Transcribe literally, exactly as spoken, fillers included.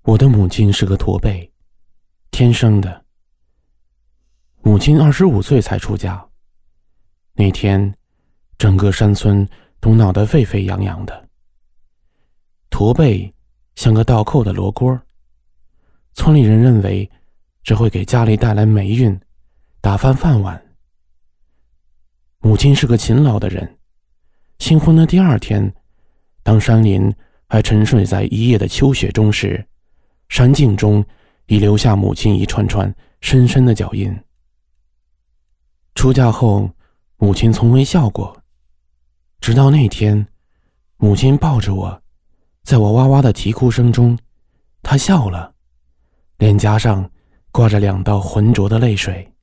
我的母亲是个驼背，天生的。母亲二十五岁才出嫁，那天整个山村都闹得沸沸扬扬的。驼背像个倒扣的罗锅，村里人认为这会给家里带来霉运，打翻饭碗。母亲是个勤劳的人，新婚的第二天，当山林还沉睡在一夜的秋雪中时，山径中已留下母亲一串串深深的脚印。出嫁后，母亲从未笑过，直到那天，母亲抱着我，在我哇哇的啼哭声中，她笑了，脸颊上挂着两道浑浊的泪水。